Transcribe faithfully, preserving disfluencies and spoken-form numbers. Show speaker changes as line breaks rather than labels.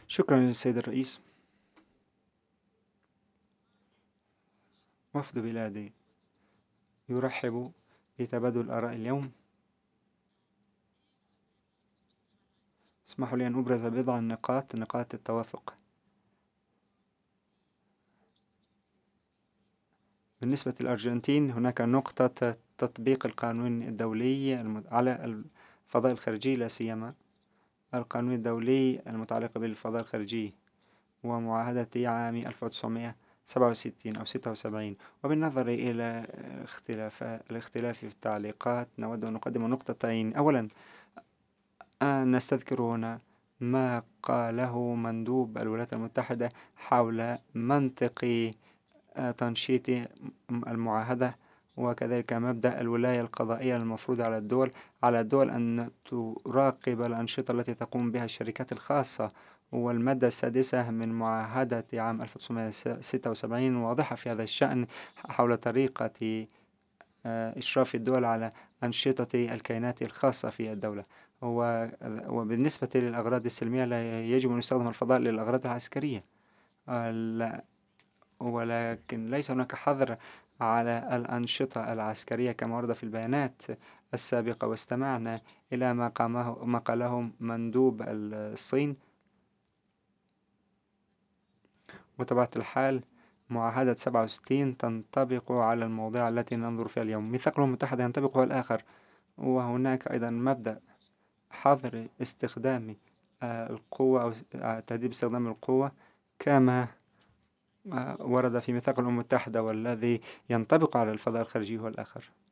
شكرا للسيد الرئيس. وفد بلادي يرحب بتبادل الآراء اليوم. اسمحوا لي أن أبرز بضع النقاط نقاط التوافق. بالنسبة للأرجنتين هناك نقطة تطبيق القانون الدولي على الفضاء الخارجي، لا سيما القانون الدولي المتعلق بالفضاء الخارجي ومعاهدة عام ألف وتسعمائة وسبعة وستين أو ستة وسبعين. وبالنظر إلى اختلاف الاختلاف في التعليقات نود أن نقدم نقطتين. أولا، نستذكر هنا ما قاله مندوب الولايات المتحدة حول منطق تنشيط المعاهدة، وكذلك مبدأ الولاية القضائية المفروض على الدول على الدول أن تراقب الأنشطة التي تقوم بها الشركات الخاصة. والمادة السادسة من معاهدة عام ألف وتسعمائة وستة وسبعين واضحة في هذا الشأن حول طريقة إشراف الدول على أنشطة الكيانات الخاصة في الدولة. وبالنسبة للأغراض السلمية لا يجب أن يستخدم الفضاء للأغراض العسكرية، ولكن ليس هناك حظر على الأنشطة العسكرية كما ورد في البيانات السابقة. واستمعنا إلى ما قامه ما قاله مندوب الصين. بطبيعة الحال معاهدة سبعة وستين تنطبق على المواضيع التي ننظر فيها اليوم. ميثاق الأمم المتحدة ينطبق على الآخر، وهناك أيضا مبدأ حظر استخدام القوة أو تهديد استخدام القوة كما ورد في ميثاق الأمم المتحدة، والذي ينطبق على الفضاء الخارجي هو الآخر.